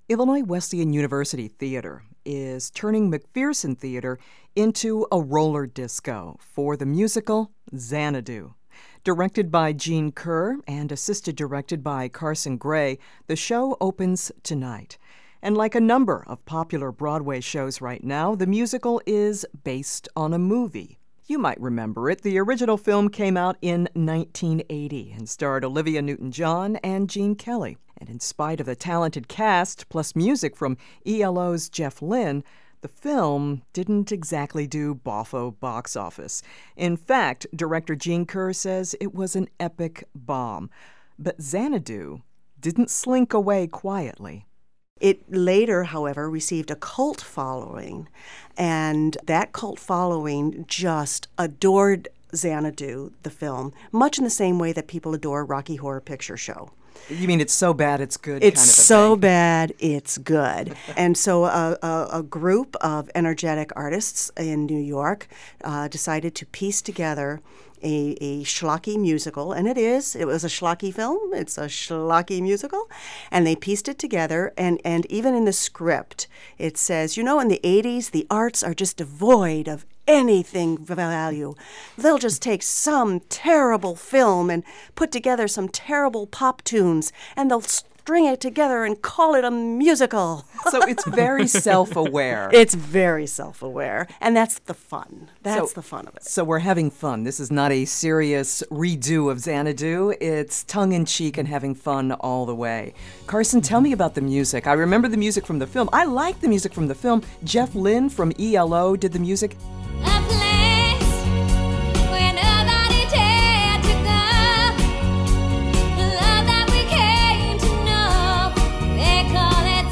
Illinois Wesleyan University Theater is turning McPherson Theater into a roller disco for the musical Xanadu. Directed by Gene Kerr and assisted directed by Carson Gray, the show opens tonight. And like a number of popular Broadway shows right now, the musical is based on a movie. You might remember it. The original film came out in 1980 and starred Olivia Newton-John and Gene Kelly. And in spite of the talented cast, plus music from ELO's Jeff Lynne, the film didn't exactly do boffo box office. In fact, director Gene Kerr says it was an epic bomb. But Xanadu didn't slink away quietly. It later, however, received a cult following, and that cult following just adored Xanadu, the film, much in the same way that people adore Rocky Horror Picture Show. You mean it's so bad it's good? It's kind of a so thing. bad it's good. And so a group of energetic artists in New York decided to piece together a schlocky musical, and it was a schlocky film. It's a schlocky musical, and they pieced it together, and even in the script, it says, in the 80s, the arts are just devoid of anything of value. They'll just take some terrible film and put together some terrible pop tunes, and they'll string it together and call it a musical. So it's very self-aware. It's very self-aware, and that's the fun. That's the fun of it. So we're having fun. This is not a serious redo of Xanadu. It's tongue-in-cheek and having fun all the way. Carson, tell me about the music. I remember the music from the film. I like the music from the film. Jeff Lynne from ELO did the music. A place where nobody dared to go. The love that we came to know, they call it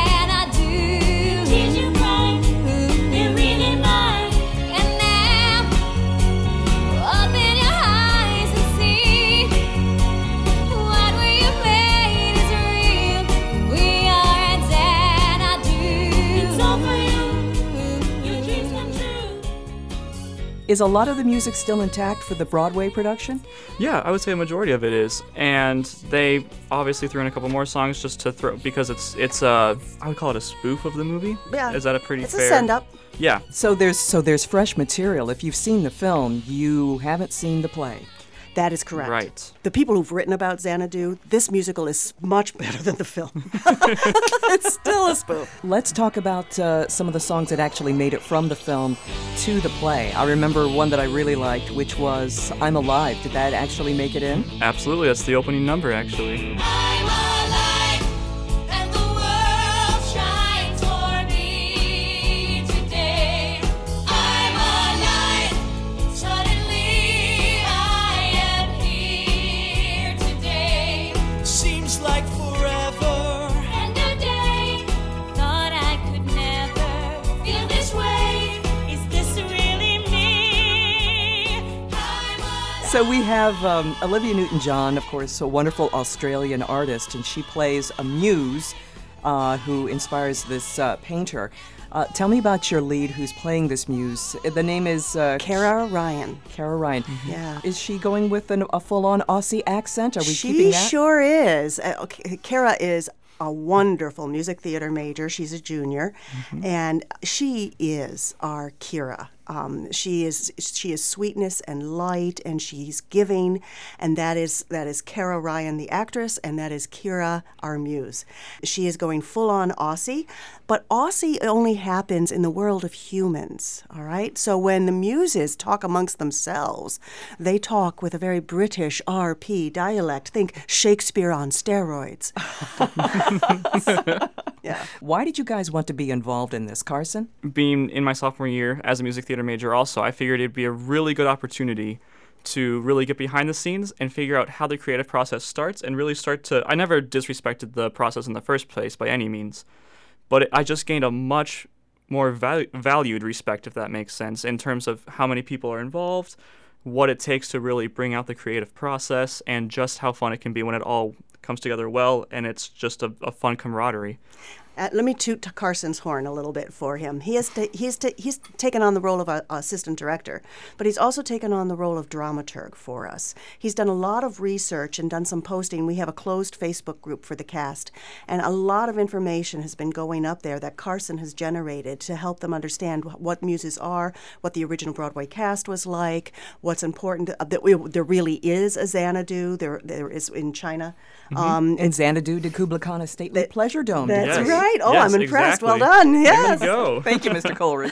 Xanadu. Did you cry? You really mind? And now, open your eyes and see what we made is real. We are at Xanadu. It's all for you. Your dreams come true. Is a lot of the music still intact for the Broadway production? Yeah, I would say a majority of it is, and they obviously threw in a couple more songs just to throw, because it's I would call it a spoof of the movie. Yeah. Is that a pretty It's fair? a send-up. Yeah. So there's fresh material. If you've seen the film, you haven't seen the play. That is correct. Right. The people who've written about Xanadu, this musical is much better than the film. It's still a spoof. Let's talk about some of the songs that actually made it from the film to the play. I remember one that I really liked, which was I'm Alive. Did that actually make it in? Absolutely, that's the opening number, actually. I'm alive, and the world shines for me today. I'm alive, suddenly I am here today. Seems like forever. And a day, thought I could never feel this way. Is this really me? I'm alive. So we have Olivia Newton-John, of course, a wonderful Australian artist, and she plays a muse who inspires this painter. Tell me about your lead who's playing this muse. The name is Kara Ryan. Kara Ryan. Yeah. Is she going with a full-on Aussie accent? Are we She keeping that? sure is. Kara is a wonderful music theater major. She's a junior, and she is our Kira. She is sweetness and light, and she's giving, and that is Kara Ryan, the actress, and that is Kira, our muse. She is going full on Aussie, but Aussie only happens in the world of humans. All right, so when the muses talk amongst themselves, they talk with a very British RP dialect. Think Shakespeare on steroids. Yeah. Why did you guys want to be involved in this, Carson? Being in my sophomore year as a music theater major also, I figured it'd be a really good opportunity to really get behind the scenes and figure out how the creative process starts and really start to... I never disrespected the process in the first place by any means, but I just gained a much more valued respect, if that makes sense, in terms of how many people are involved, what it takes to really bring out the creative process, and just how fun it can be when it all comes together well, and it's just a fun camaraderie. Let me toot Carson's horn a little bit for him. He's taken on the role of a assistant director, but he's also taken on the role of dramaturg for us. He's done a lot of research and done some posting. We have a closed Facebook group for the cast, and a lot of information has been going up there that Carson has generated to help them understand what muses are, what the original Broadway cast was like, what's important. There really is a Xanadu. There is in China. And Xanadu de Kubla Khan, a stately pleasure dome. That's Yes. right. Oh, Yes, I'm impressed. exactly. Well done. Yes. There you go. Thank you, Mr. Coleridge.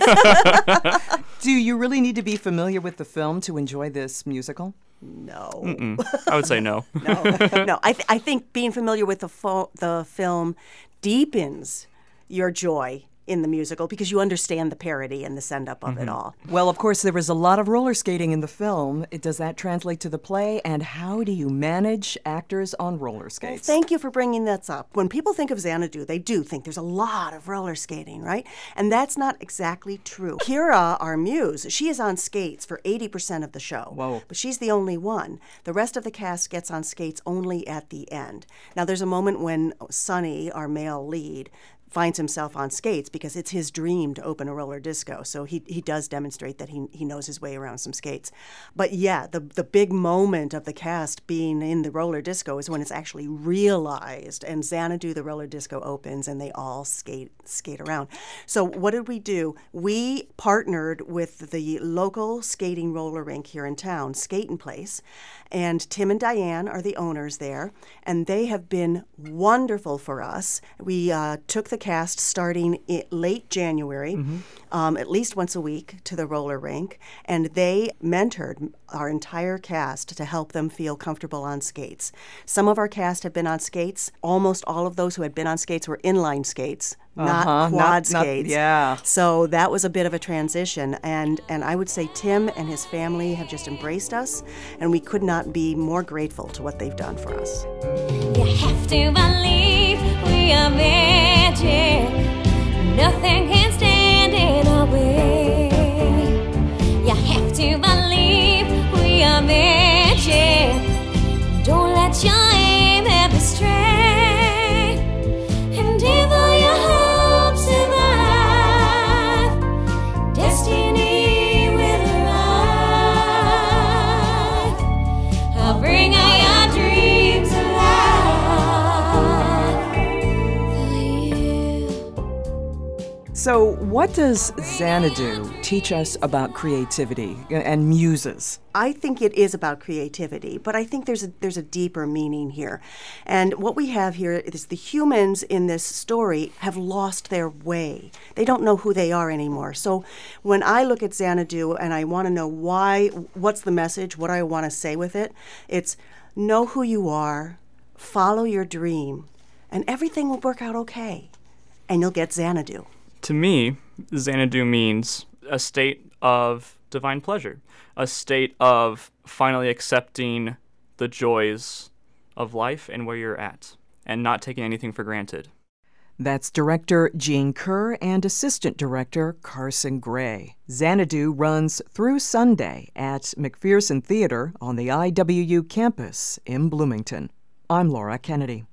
Do you really need to be familiar with the film to enjoy this musical? No. I would say no. No. I think being familiar with the film deepens your joy in the musical because you understand the parody and the send-up of it all. Well, of course, there was a lot of roller skating in the film. Does that translate to the play? And how do you manage actors on roller skates? Thank you for bringing that up. When people think of Xanadu, they do think there's a lot of roller skating, right? And that's not exactly true. Kira, our muse, she is on skates for 80% of the show. Whoa. But she's the only one. The rest of the cast gets on skates only at the end. Now, there's a moment when Sonny, our male lead, finds himself on skates because it's his dream to open a roller disco. So he does demonstrate that he knows his way around some skates. But yeah, the big moment of the cast being in the roller disco is when it's actually realized, and Xanadu, the roller disco, opens and they all skate around. So what did we do? We partnered with the local skating roller rink here in town, Skatin' Place, and Tim and Diane are the owners there, and they have been wonderful for us. We took the cast starting late January, at least once a week to the roller rink, and they mentored our entire cast to help them feel comfortable on skates. Some of our cast have been on skates. Almost all of those who had been on skates were inline skates, not quad skates. Yeah. So that was a bit of a transition, and I would say Tim and his family have just embraced us, and we could not be more grateful to what they've done for us. You have to believe we are magic. Nothing can stand in our way. You have to believe we are magic. Don't let your aim ever stray. And if all your hopes survive, destiny will arrive. I'll bring all your dreams alive for you. So, what does Xanadu teach us about creativity and muses? I think it is about creativity, but I think there's a deeper meaning here. And what we have here is the humans in this story have lost their way. They don't know who they are anymore. So when I look at Xanadu and I want to know what's the message, what I want to say with it, it's know who you are, follow your dream, and everything will work out okay. And you'll get Xanadu. To me, Xanadu means a state of divine pleasure, a state of finally accepting the joys of life and where you're at, and not taking anything for granted. That's director Gene Kerr and assistant director Carson Gray. Xanadu runs through Sunday at McPherson Theater on the IWU campus in Bloomington. I'm Laura Kennedy.